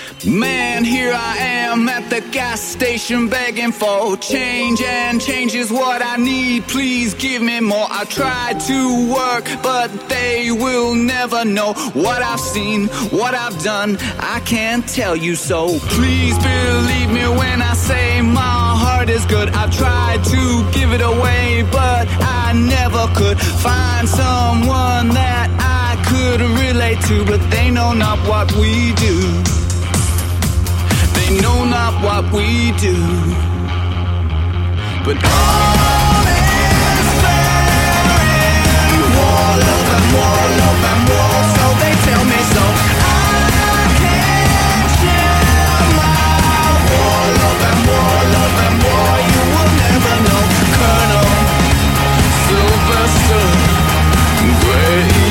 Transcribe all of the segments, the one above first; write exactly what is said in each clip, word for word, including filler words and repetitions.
Man, here I am at the gas station begging for change, and change is what I need, please give me more. I tried to work, but they will never know what I've seen, what I've done, I can't tell you so. Please believe me when I say my heart is good. I've tried to give it away, but I never could find someone that I could relate to. But they know not what we do. They know not what we do. But all is fair in war, love and war, love and war. So they tell me so. I can't share my war, love and war, love and war. You will never know. Colonel Sylvester Grey.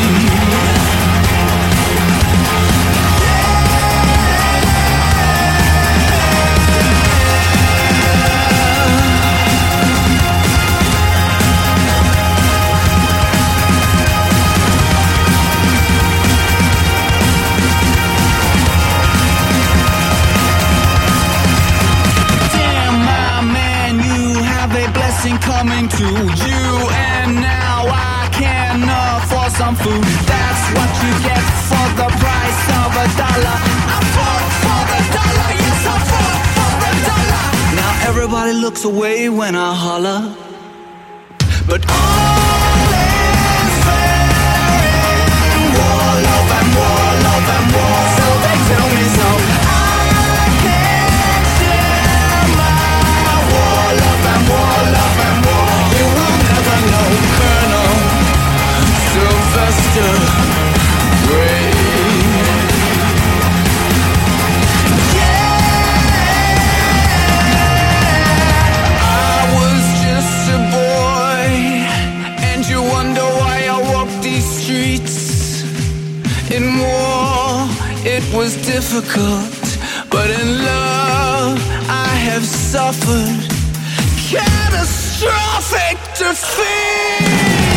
Coming to you, and now I can afford some food. That's what you get for the price of a dollar. I fought for the dollar, yes, I fought for the dollar. Now everybody looks away when I holler. But all is fair in war, love and war, love and war. So they tell me so. I can't share my war, love and war, love and war. You will never know. Colonel Sylvester Grey. In war, it was difficult, but in love, I have suffered catastrophic defeat.